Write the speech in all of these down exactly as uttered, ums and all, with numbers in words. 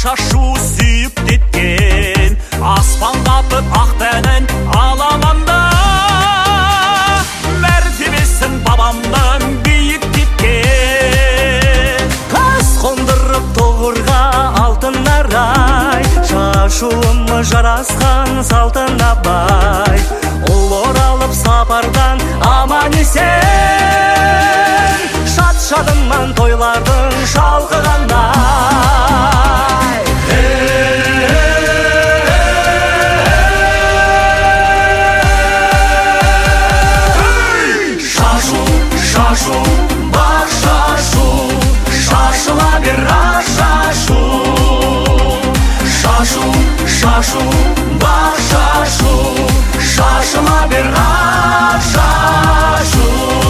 шашу сүйіп кеткен, аспандатып ақ тәнін аламанда, мәртебесін бабамдан биік кеткен. Қыз қондырып тоғырға алтын арай, шашуым жарасқан салтына бай, ұл оралып сапардан аман есен, шат шадыман тойлардың шалқығандай. Шашу, шашу, бар шашу, шашыла бер ақ шашу. Шашу, шашу, бар шашу, шашыла бер ақ шашу.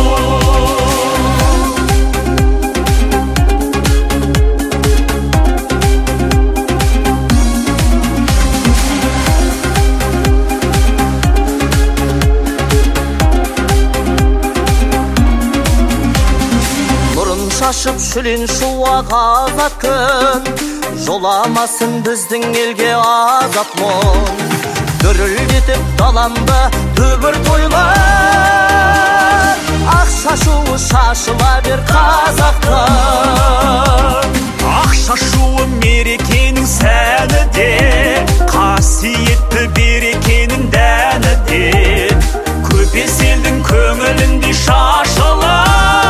Шашып шүлен шуақ азат күн, жоламасын біздің елге азат мұң. Дүрілдетіп даламда дүбір тойлар, ақ шашуы шашыла бер қазақтың. Ақ шашуы мерекенің сәні де, қасиетті берекенің дәні де, көпес елдің көңілінде шашылар.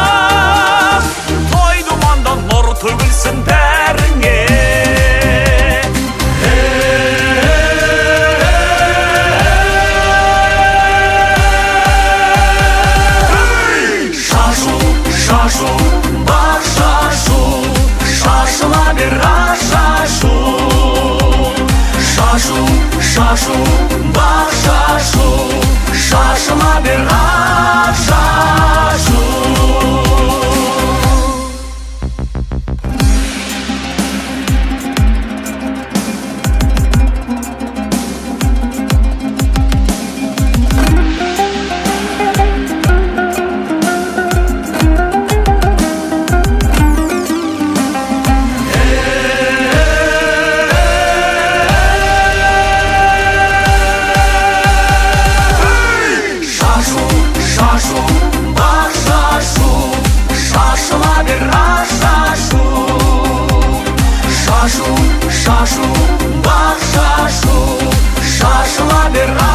Төгілсін бәріңе. Шашу, шашу, бар шашу, шашыла бер ақ шашу. Шашу, шашу, бар шашу, шашыла бер ақ шашу. Шашу, шашу, бар шашу, шашыла бер